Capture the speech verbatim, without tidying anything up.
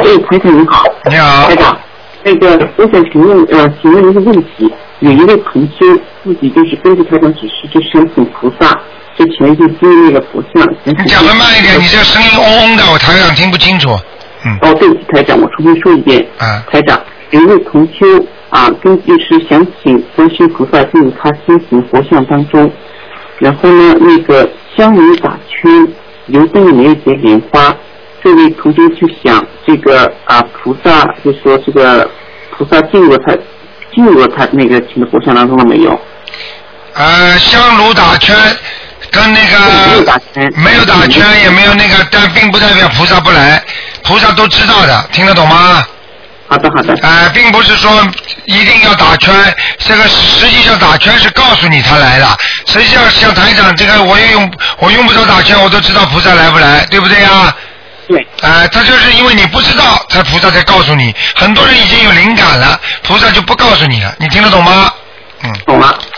哎，台长你好。 你好。 台长，那个我想请问呃，请问一个问题，有一位同修自己就是根据台长指示去申请菩萨，就前就接那个佛像。 你讲的慢一点，你这声音嗡嗡的，我台长听不清楚。嗯。 哦，对不起，台长，我重新说一遍。 啊。 台长，有一位同修啊，根据是想请观世音菩萨进入他心形佛像当中，然后呢，那个香炉打圈，油灯里面有结莲花。这位同学就想这个啊菩萨，就说这个菩萨进入他进入他那个请的佛像当中了没有？ 呃，香炉打圈跟那个没有打圈， 没有打圈也没有那个，但并不代表菩萨不来，菩萨都知道的，听得懂吗？ 好的好的。 呃，并不是说一定要打圈，这个实际上打圈是告诉你他来了，实际上像台长这个我也用我用不着打圈，我都知道菩萨来不来，对不对呀？ 对。 呃，他就是因为你不知道，才菩萨才告诉你。很多人已经有灵感了，菩萨就不告诉你了，你听得懂吗？嗯。 懂了。